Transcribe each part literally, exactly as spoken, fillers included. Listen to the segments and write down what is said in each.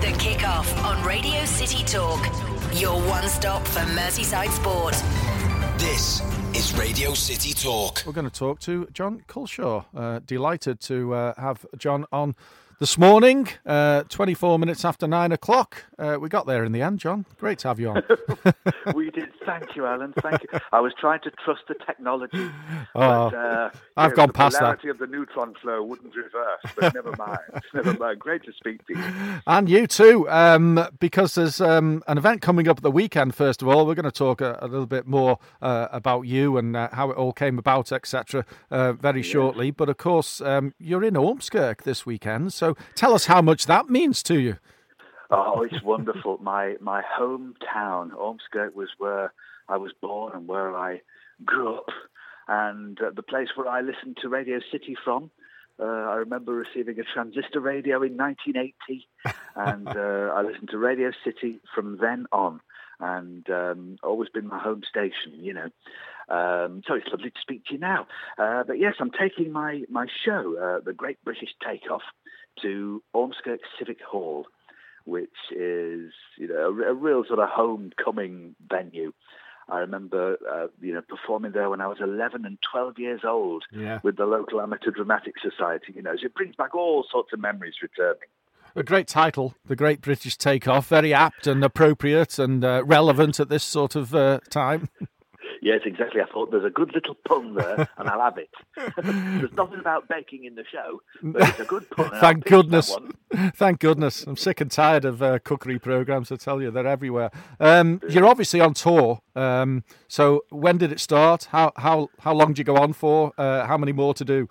The Kick-Off on Radio City Talk. Your one-stop for Merseyside sport. This is Radio City Talk. We're going to talk to John Culshaw. Uh, delighted to uh, have John on this morning, uh, twenty-four minutes after nine o'clock. Uh, we got there in the end, John. Great to have you on. We did. Thank you, Alan. Thank you. I was trying to trust the technology. Oh, but, uh, I've know, gone the past that. The polarity of the neutron flow wouldn't reverse, but never mind. Never mind. Great to speak to you. And you too, um, because there's um, an event coming up at the weekend, first of all. We're going to talk a, a little bit more uh, about you and uh, how it all came about, et cetera, uh, very Yeah. shortly. But, of course, um, you're in Ormskirk this weekend, so tell us how much that means to you. Oh, it's wonderful. My my hometown, Ormskirk, was where I was born and where I grew up, and uh, the place where I listened to Radio City from. Uh, I remember receiving a transistor radio in nineteen eighty, and uh, I listened to Radio City from then on, and um, always been my home station, you know. Um, so it's lovely to speak to you now. Uh, but yes, I'm taking my, my show, uh, The Great British Takeoff, to Ormskirk Civic Hall, which is, you know, a, a real sort of homecoming venue. I remember, uh, you know, performing there when I was eleven and twelve years old Yeah. with the local amateur dramatic society. You know, so it brings back all sorts of memories returning. A great title, The Great British Takeoff, very apt and appropriate and uh, relevant at this sort of uh, time. Yes, exactly. I thought there's a good little pun there, and I'll have it. There's nothing about baking in the show, but it's a good pun. and Thank I'll pitch goodness. that one. Thank goodness. I'm sick and tired of uh, cookery programmes, I tell you. They're everywhere. Um, you're obviously on tour. Um, so when did it start? How how how long do you go on for? Uh, how many more to do?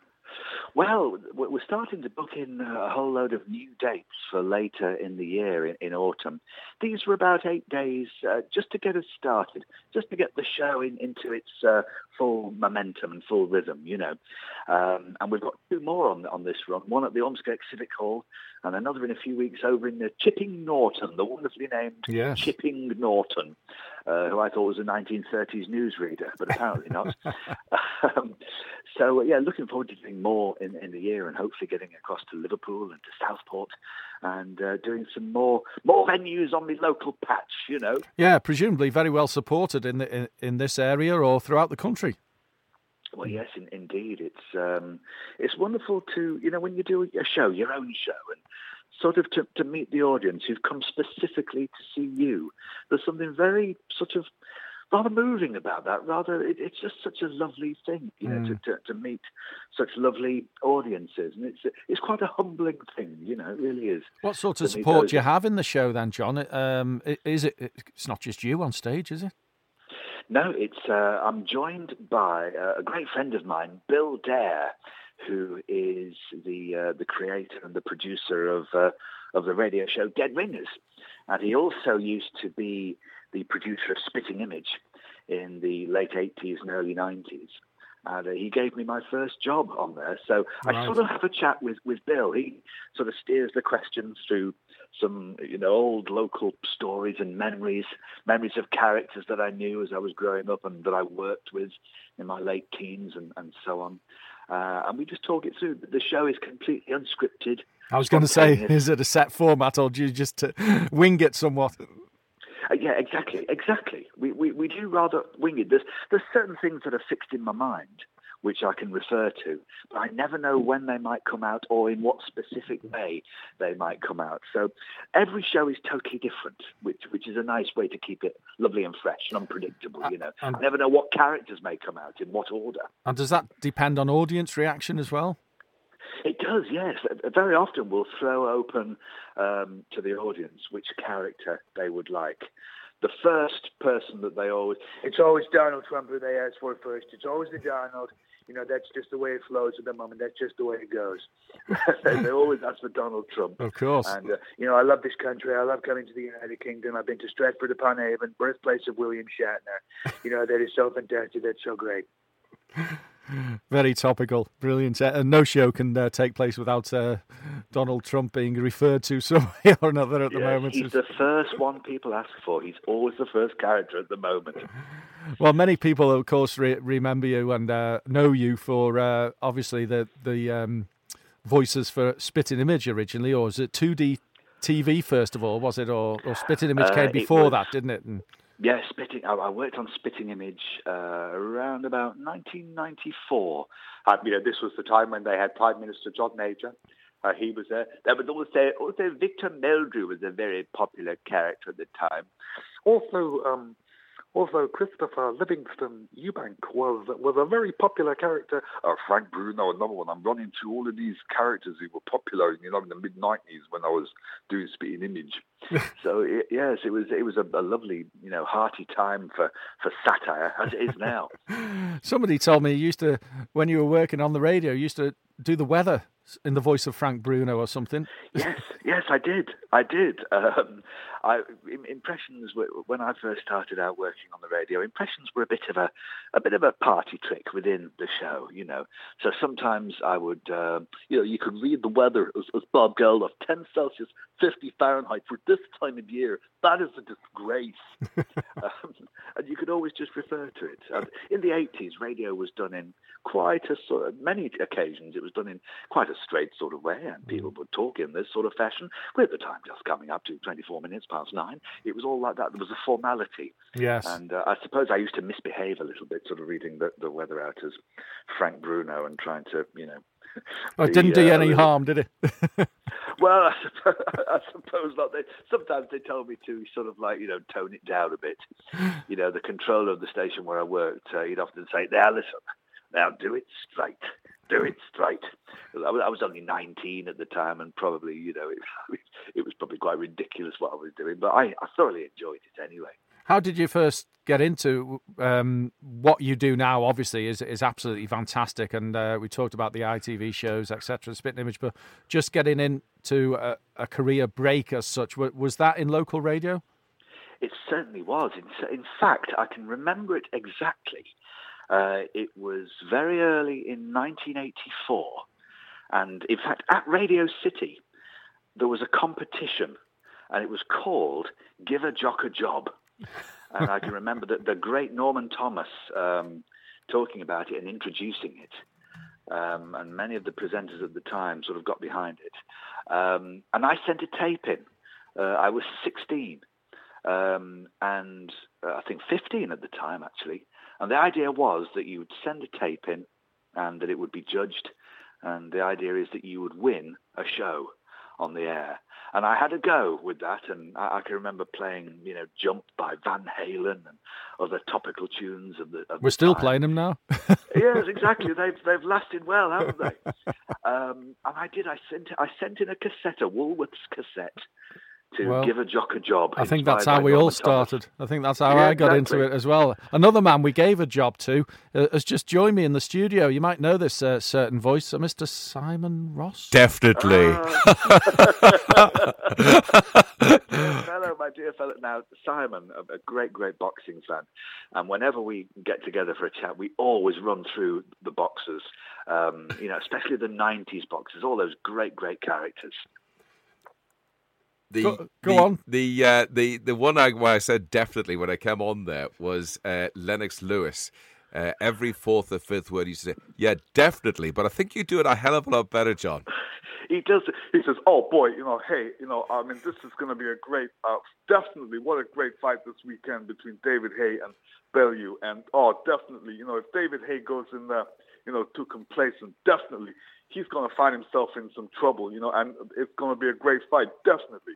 Well, we're starting to book in a whole load of new dates for later in the year, in, in autumn. These were about eight days uh, just to get us started, just to get the show in, into its uh, full momentum and full rhythm, you know. Um, and we've got two more on on this run, one at the Ormskirk Civic Hall and another in a few weeks over in the Chipping Norton, the wonderfully named Yes. Chipping Norton, uh, who I thought was a nineteen thirties newsreader, but apparently not. um, so, yeah, looking forward to doing more in, in the year and hopefully getting across to Liverpool and to Southport and uh, doing some more more venues on the local patch, you know. Yeah, presumably very well supported in the in, in this area or throughout the country. Well, yes, in, indeed. It's um, it's wonderful to, you know, when you do a show, your own show, and sort of to, to meet the audience who've come specifically to see you. There's something very sort of rather moving about that. Rather, it, it's just such a lovely thing, you know, Mm. to, to, to meet such lovely audiences. And it's it's quite a humbling thing, you know, it really is. What sort of to meet support those- do you have in the show then, John? Um, i- is it? It's not just you on stage, is it? No, it's. Uh, I'm joined by uh, a great friend of mine, Bill Dare, who is the uh, the creator and the producer of uh, of the radio show Dead Ringers, and he also used to be the producer of Spitting Image in the late eighties and early nineties. And uh, he gave me my first job on there. So Right. I sort of have a chat with, with Bill. He sort of steers the questions through some, you know, old local stories and memories, memories of characters that I knew as I was growing up and that I worked with in my late teens and, and so on. Uh, and we just talk it through. The show is completely unscripted. I was going to say, spontaneous. is it a set format or do you just uh, wing it somewhat? Uh, yeah, exactly, exactly. We, we we do rather wing it. There's there's certain things that are fixed in my mind which I can refer to, but I never know when they might come out or in what specific way they might come out. So every show is totally different, which which is a nice way to keep it lovely and fresh and unpredictable. You know, And- I never know what characters may come out in what order. And does that depend on audience reaction as well? It does, yes. Very often we'll throw open um, to the audience which character they would like. The first person that they always... It's always Donald Trump who they ask for first. It's always the Donald. You know, that's just the way it flows at the moment. That's just the way it goes. They always ask for Donald Trump. Of course. And, uh, you know, I love this country. I love coming to the United Kingdom. I've been to Stratford-upon-Avon, birthplace of William Shatner. You know, that is so fantastic. That's so great. Very topical, brilliant. Uh, and no show can uh, take place without uh, Donald Trump being referred to some way or another at the Yes, moment. he's the first one people ask for. He's always the first character at the moment. Well, many people, of course, re- remember you and uh, know you for uh, obviously the the um, voices for Spitting Image originally, or is it two D T V first of all, was it, or, or Spitting Image Uh, came it before was- that, didn't it? And, Yeah, Spitting. I, I worked on Spitting Image uh, around about nineteen ninety-four. Uh, you know, this was the time when they had Prime Minister John Major. Uh, he was there. There was also also Victor Meldrew was a very popular character at the time. Also, um, also Christopher Livingston Eubank was was a very popular character. Uh, Frank Bruno, another one. I'm running through all of these characters who were popular, you know, in the mid nineties when I was doing Spitting Image. So it, yes, it was it was a, a lovely, you know, hearty time for, for satire, as it is now. somebody told me you used to, when you were working on the radio, you used to do the weather in the voice of Frank Bruno or something. Yes, yes, I did. I did. Um, I, impressions were, when I first started out working on the radio, impressions were a bit of a, a bit of a party trick within the show, you know. So sometimes I would, uh, you know, you could read the weather as, as Bob Geldof, ten Celsius, fifty Fahrenheit for this time of year. That is a disgrace. um, and you could always just refer to it. And in the eighties, radio was done in quite a sort of, many occasions, it was done in quite a straight sort of way, and people would talk in this sort of fashion. With the time just coming up to twenty-four minutes past nine, it was all like that. There was a formality. Yes. And uh, I suppose I used to misbehave a little bit, sort of reading the, the weather out as Frank Bruno and trying to, you know. Oh, it be, didn't do you uh, any little- harm, did it? Well, I suppose, I suppose not. They, sometimes they told me to sort of like, you know, tone it down a bit. You know, the controller of the station where I worked, uh, he'd often say, now listen, now do it straight. Do it straight. I was, I was only nineteen at the time, and probably, you know, it, it was probably quite ridiculous what I was doing, but I, I thoroughly enjoyed it anyway. How did you first get into um, what you do now? Obviously, is is absolutely fantastic, and uh, we talked about the I T V shows, et cetera, Spitting Image, but just getting into a, a career break as such, wa- was that in local radio? It certainly was. In, in fact, I can remember it exactly. Uh, it was very early in nineteen eighty-four, and in fact, at Radio City, there was a competition, and it was called Give a Jock a Job. And I can remember that the great Norman Thomas um, talking about it and introducing it. Um, and many of the presenters at the time sort of got behind it. Um, and I sent a tape in. Uh, I was sixteen, um, and uh, I think fifteen at the time, actually. And the idea was that you would send a tape in and that it would be judged. And the idea is that you would win a show on the air. And I had a go with that, and I, I can remember playing, you know, Jump by Van Halen and other topical tunes of the. Of We're the still time. playing them now. Yes, exactly. They've they've lasted well, haven't they? Um, and I did. I sent I sent in a cassette, a Woolworths cassette, to Well, Give a Jock a Job. I think inspired that's how by we all Norman Thomas. started. I think that's how Yeah, I got into exactly. it as well. Another man we gave a job to uh, has just joined me in the studio. You might know this uh, certain voice, uh, Mister Simon Ross. Definitely. Hello, my dear fellow. Now, Simon, a, a great, great boxing fan, and whenever we get together for a chat, we always run through the boxers. Um, you know, especially the nineties boxers, all those great, great characters. The, Go- go the, on. The uh, the the one I, where I said definitely when I came on there was uh, Lennox Lewis. Uh, every fourth or fifth word he used to say, yeah, definitely. But I think you do it a hell of a lot better, John. He does. He says, "Oh boy, you know, hey, you know, I mean, this is going to be a great, uh, definitely, what a great fight this weekend between David Haye and Bellew, and oh, definitely, you know, if David Haye goes in there, you know, too complacent, definitely, he's going to find himself in some trouble, you know, and it's going to be a great fight, definitely."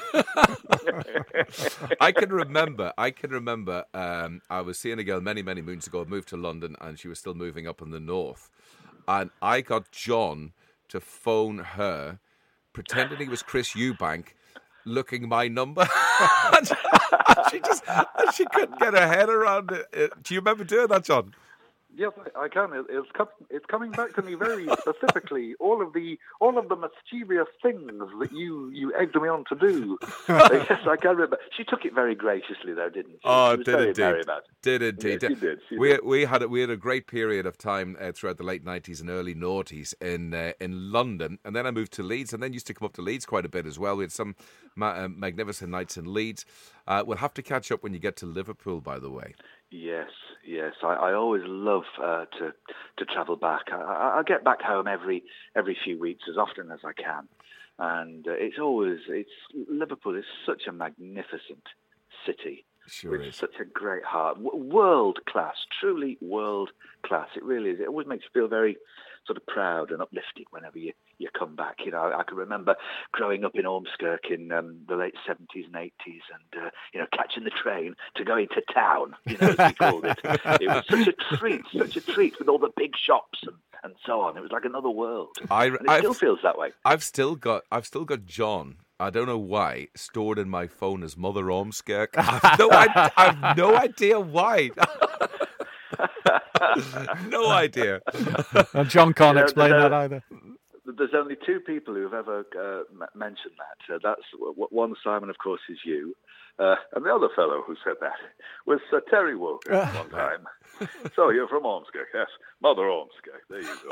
I can remember, I can remember, um, I was seeing a girl many, many moons ago, moved to London, and she was still moving up in the north. And I got John to phone her, pretending he was Chris Eubank, looking my number. and she just, and she couldn't get her head around it. Do you remember doing that, John? Yes, I, I can. It, it's, com- it's coming back to me very specifically. All of the all of the mischievous things that you, you egged me on to do. Yes, I can remember. She took it very graciously, though, didn't she? Oh, she was did very indeed. merry about it. Did indeed. Yeah, she did, she we did. we had a, we had a great period of time uh, throughout the late nineties and early noughties in uh, in London, and then I moved to Leeds, and then used to come up to Leeds quite a bit as well. We had some ma- uh, magnificent nights in Leeds. Uh, we'll have to catch up when you get to Liverpool, by the way. Yes, yes. I, I always love uh, to to travel back. I, I, I get back home every every few weeks, as often as I can. And uh, it's always, it's Liverpool is such a magnificent city. Sure with is. Such a great heart. W- world class, truly world class. It really is. It always makes you feel very sort of proud and uplifted whenever you, you come back. You know, I, I can remember growing up in Ormskirk in um, the late seventies and eighties and, uh, you know, catching the train to go into town, you know, as we called it. It was such a treat, such a treat with all the big shops and, and so on. It was like another world. I, and it I've, still feels that way. I've still got, I've still got John. I don't know why, stored in my phone as Mother Ormskirk. I've no, idea, I've no idea why. No idea. And John can't You know, explain there's that a- either. There's only two people who've ever uh, m- mentioned that. Uh, that's w- one, Simon, of course, is you. Uh, and the other fellow who said that was uh, Terry Wogan one time. So you're from Ormskirk, yes. Mother Ormskirk, there you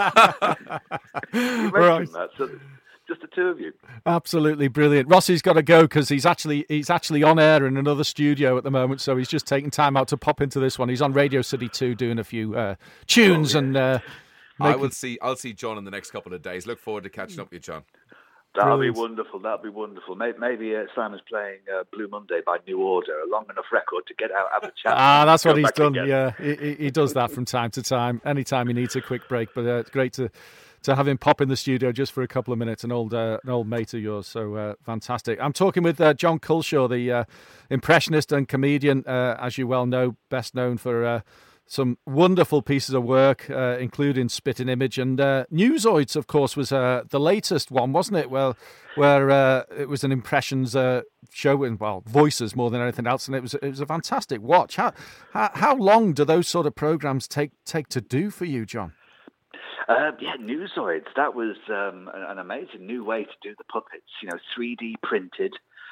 go. You mentioned Right. that, so just the two of you. Absolutely brilliant. Rossi's got to go because he's actually he's actually on air in another studio at the moment, so he's just taking time out to pop into this one. He's on Radio City two doing a few uh, tunes Oh, yeah. and. Uh, I making- will see. I'll see John in the next couple of days. Look forward to catching up with you, John. That'll Brilliant. be wonderful. That'll be wonderful. Maybe, maybe uh, Simon's playing uh, Blue Monday by New Order, a long enough record to get out, have a chat. Ah, that's go what he's back done. again. Yeah, he, he- he does that from time to time. Anytime he needs a quick break, but uh, it's great to to have him pop in the studio just for a couple of minutes. An old uh, an old mate of yours, so uh, fantastic. I'm talking with uh, John Culshaw, the uh, impressionist and comedian, uh, as you well know, best known for. Uh, Some wonderful pieces of work, uh, including Spitting Image and uh, Newsoids, of course, was uh, the latest one, wasn't it? Well, where uh, it was an impressions uh, show, and well, voices more than anything else, and it was it was a fantastic watch. How how, how long do those sort of programs take take to do for you, John? Uh, yeah, Newsoids. That was um, an an amazing new way to do the puppets. You know, three D printed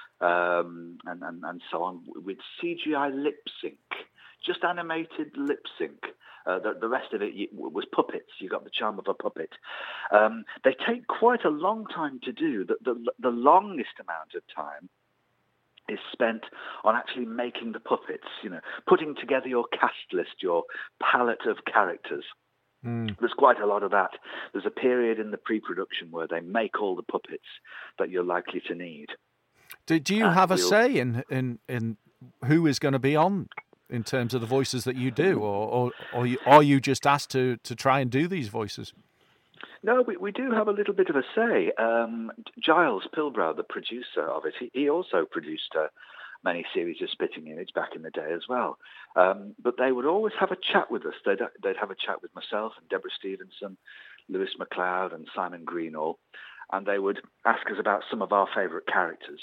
um, and, and and so on with C G I lip sync. Just animated lip sync. Uh, the, the rest of it you, was puppets. You got the charm of a puppet. Um, they take quite a long time to do. The, the, the longest amount of time is spent on actually making the puppets. You know, putting together your cast list, your palette of characters. Mm. There's quite a lot of that. There's a period in the pre-production where they make all the puppets that you're likely to need. Do do you And have a we'll- say in in in who is going to be on? In terms of the voices that you do, or or, or you, are you just asked to, to try and do these voices? No, we, we do have a little bit of a say. Um, Giles Pilbrow, the producer of it, he, he also produced uh, many series of Spitting Image back in the day as well. Um, but they would always have a chat with us. They'd, they'd have a chat with myself and Deborah Stevenson, Lewis MacLeod and Simon Greenall, and they would ask us about some of our favourite characters.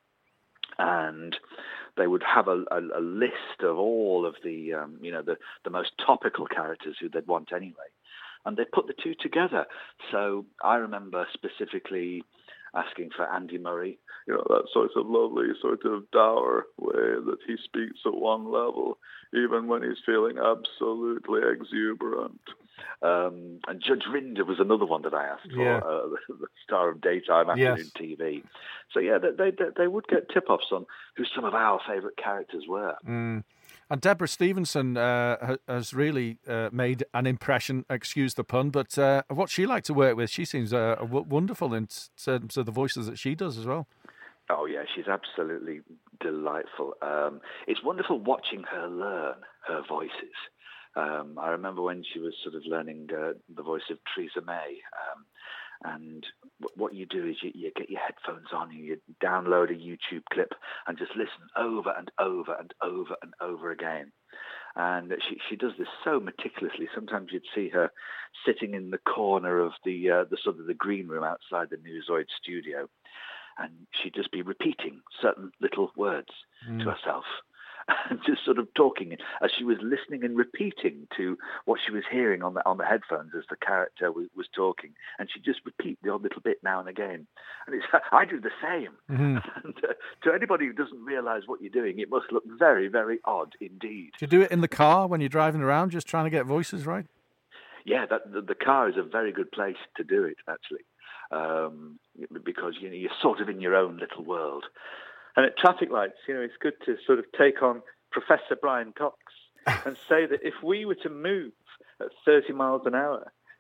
And they would have a, a, a list of all of the, um, you know, the, the most topical characters who they'd want anyway. And they put the two together. So I remember specifically asking for Andy Murray, you know, that sort of lovely, sort of dour way that he speaks at one level, even when he's feeling absolutely exuberant. Um, and Judge Rinder was another one that I asked for, Yeah. uh, the, the star of daytime afternoon Yes. T V. So yeah, they, they they would get tip-offs on who some of our favourite characters were. Mm. And Deborah Stevenson uh, ha- has really uh, made an impression, excuse the pun, but uh, what's she like to work with? She seems uh, w- wonderful in terms of the voices that she does as well. Oh yeah, she's absolutely delightful. Um, it's wonderful watching her learn her voices. Um, I remember when she was sort of learning uh, the voice of Theresa May. Um, and w- what you do is you, you get your headphones on, and you download a YouTube clip and just listen over and over and over and over again. And she she does this so meticulously. Sometimes you'd see her sitting in the corner of the uh, the sort of the green room outside the Newsoid studio, and she'd just be repeating certain little words Mm. to herself. And just sort of talking as she was listening and repeating to what she was hearing on the on the headphones as the character was, was talking, and she'd just repeat the odd little bit now and again. And it's I do the same. Mm-hmm. And uh, to anybody who doesn't realise what you're doing, it must look very, very odd indeed. Do you do it in the car when you're driving around, just trying to get voices right? Yeah, that the, the car is a very good place to do it actually, um, because you know you're sort of in your own little world. And at traffic lights, you know, it's good to sort of take on Professor Brian Cox and say that if we were to move at thirty miles an hour,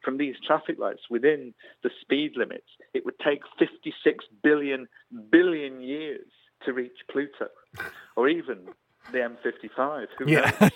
from these traffic lights within the speed limits, it would take fifty-six billion billion years to reach Pluto, or even the M fifty-five. Who yeah, knows?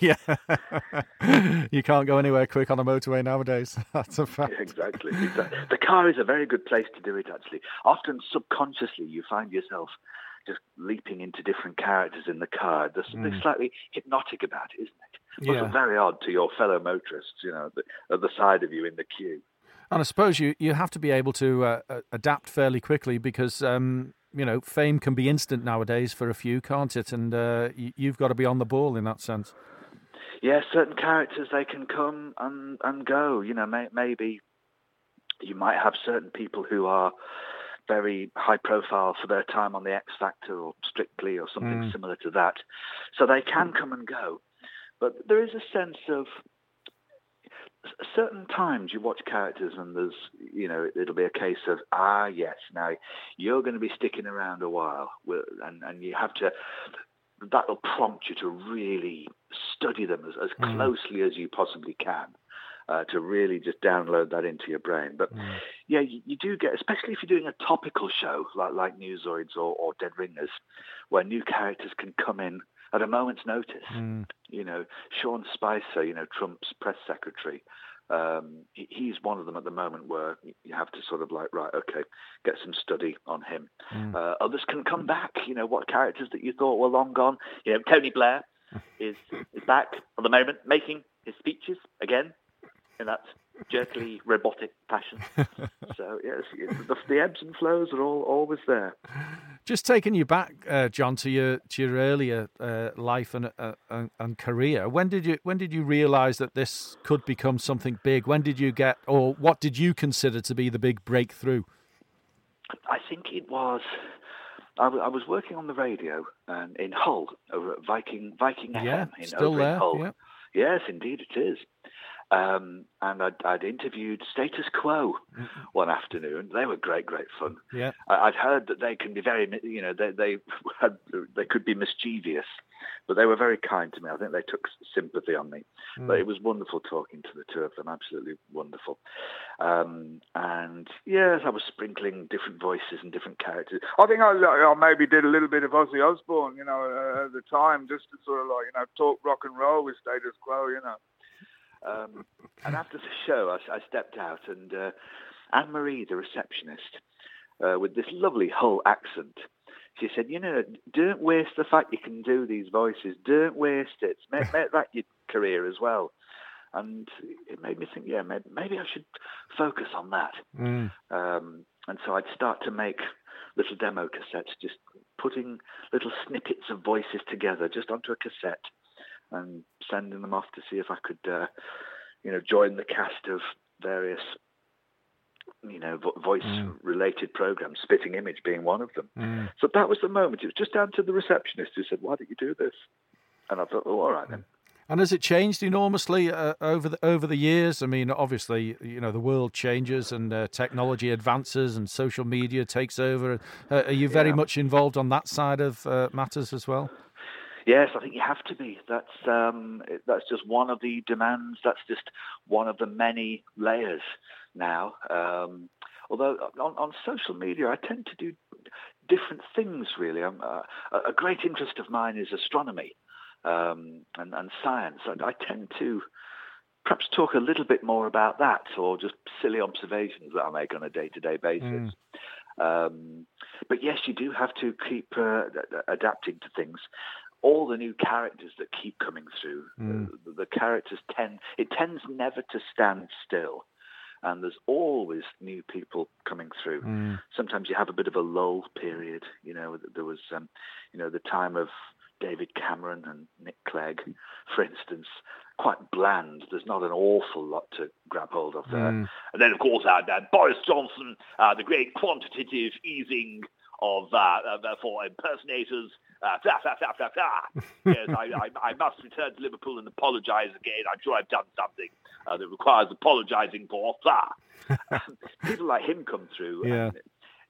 yeah. You can't go anywhere quick on a motorway nowadays. That's a fact. Yeah, exactly, exactly. The car is a very good place to do it, actually. Often subconsciously, you find yourself just leaping into different characters in the car. There's something Mm. slightly hypnotic about it, isn't it? Yeah. Also very odd to your fellow motorists, you know, the, at the side of you in the queue. And I suppose you, you have to be able to uh, uh, adapt fairly quickly because, um, you know, fame can be instant nowadays for a few, can't it? And uh, y- you've got to be on the ball in that sense. Yeah, certain characters, they can come and, and go. You know, may, maybe you might have certain people who are very high profile for their time on the X Factor or Strictly or something Mm. similar to that. So they can come and go. But there is a sense of certain times you watch characters and there's, you know, it'll be a case of, ah, yes, now you're going to be sticking around a while. And, and you have to, that'll prompt you to really study them as, as Mm. closely as you possibly can. Uh, to really just download that into your brain. But Mm. yeah, you, you do get, especially if you're doing a topical show like, like Newsoids or, or Dead Ringers, where new characters can come in at a moment's notice. Mm. You know, Sean Spicer, you know, Trump's press secretary, um, he, he's one of them at the moment where you have to sort of like, right, okay, get some study on him. Mm. Uh, others can come back, you know, what characters that you thought were long gone. You know, Tony Blair is, is back at the moment making his speeches again in that jerkily robotic fashion. So yes, the, the ebbs and flows are all always there. Just taking you back, uh, John, to your to your earlier uh, life and, uh, and and career. When did you when did you realise that this could become something big? When did you get, or what did you consider to be the big breakthrough? I think it was. I, w- I was working on the radio um, in Hull over at Viking Viking Yeah, F M in, still over there. in Hull. Yeah. Yes, indeed it is. Um, and I'd, I'd interviewed Status Quo one afternoon. They were great, great fun. Yeah. I, I'd heard that they can be very, you know, they they had they could be mischievous, but they were very kind to me. I think they took sympathy on me. Mm. But it was wonderful talking to the two of them. Absolutely wonderful. Um, and yes, I was sprinkling different voices and different characters. I think I, I maybe did a little bit of Ozzy Osbourne, you know, uh, at the time, just to sort of like, you know, talk rock and roll with Status Quo, you know. Um, and after the show, I, I stepped out, and uh, Anne-Marie, the receptionist, uh, with this lovely Hull accent, she said, you know, don't waste the fact you can do these voices. Don't waste it. Make, make that your career as well. And it made me think, yeah, maybe, maybe I should focus on that. Mm. Um, and so I'd start to make little demo cassettes, just putting little snippets of voices together just onto a cassette, and sending them off to see if I could, uh, you know, join the cast of various, you know, vo- voice-related programs, Spitting Image being one of them. Mm. So that was the moment. It was just down to the receptionist who said, why don't you do this? And I thought, oh, all right then. And has it changed enormously uh, over the over the years? I mean, obviously, you know, the world changes and uh, technology advances and social media takes over. Uh, are you very Yeah. much involved on that side of uh, matters as well? Yes, I think you have to be. That's um, that's just one of the demands. That's just one of the many layers now. Um, although on, on social media, I tend to do different things, really. I'm, uh, a great interest of mine is astronomy um, and, and science. I, I tend to perhaps talk a little bit more about that, or just silly observations that I make on a day-to-day basis. Mm. Um, but yes, you do have to keep uh, adapting to things. All the new characters that keep coming through, Mm. the, the characters tend, it tends never to stand still. And there's always new people coming through. Mm. Sometimes you have a bit of a lull period. You know, there was, um, you know, the time of David Cameron and Nick Clegg, for instance, quite bland. There's not an awful lot to grab hold of there. Mm. And then, of course, uh, uh, Boris Johnson, uh, the great quantitative easing of uh, uh, for impersonators. Uh, blah, blah, blah, blah, blah. Yes, I, I, I must return to Liverpool and apologise again. I'm sure I've done something uh, that requires apologising for. Blah. People like him come through. Yeah. And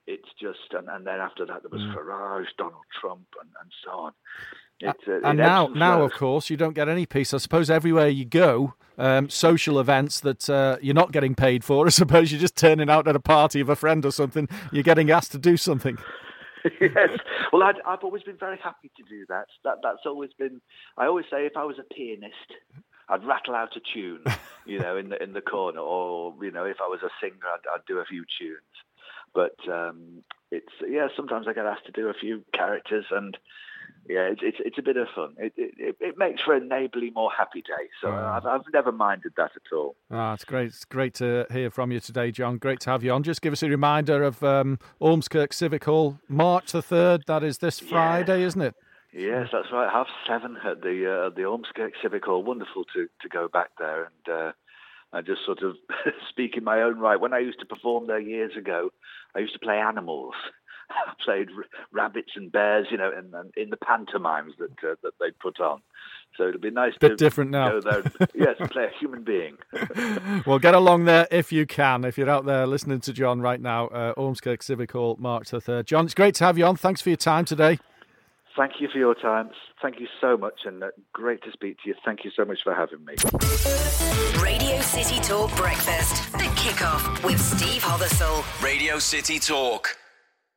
it's just, and, and then after that there was mm. Farage, Donald Trump, and, and so on. It, uh, and now, now of course, you don't get any peace. I suppose everywhere you go, um, social events that uh, you're not getting paid for, I suppose you're just turning out at a party of a friend or something, you're getting asked to do something. Yes. Well, I'd, I've always been very happy to do that. That That's always been, I always say if I was a pianist, I'd rattle out a tune, you know, in the in the corner, or, you know, if I was a singer, I'd, I'd do a few tunes. But um, it's, yeah, sometimes I get asked to do a few characters, and yeah, it's it's, it's a bit of fun. It, it it makes for a neighbourly, more happy day. So oh. I've I've never minded that at all. Ah, it's great. It's great to hear from you today, John. Great to have you on. Just give us a reminder of um, Ormskirk Civic Hall, March the third. That is this Friday, yeah. isn't it? Yes, that's right. Half seven at the uh, the Ormskirk Civic Hall. Wonderful to, to go back there and uh, I just sort of speak in my own right. When I used to perform there years ago, I used to play animals. I played r- rabbits and bears, you know, in, in the pantomimes that uh, that they put on. So it'd be nice Bit to different now. go there. And, yes, play a human being. Well, get along there if you can. If you're out there listening to John right now, uh, Ormskirk Civic Hall, March the third. John, it's great to have you on. Thanks for your time today. Thank you for your time. Thank you so much, and uh, great to speak to you. Thank you so much for having me. Radio City Talk Breakfast, the kickoff with Steve Hothersall. Radio City Talk.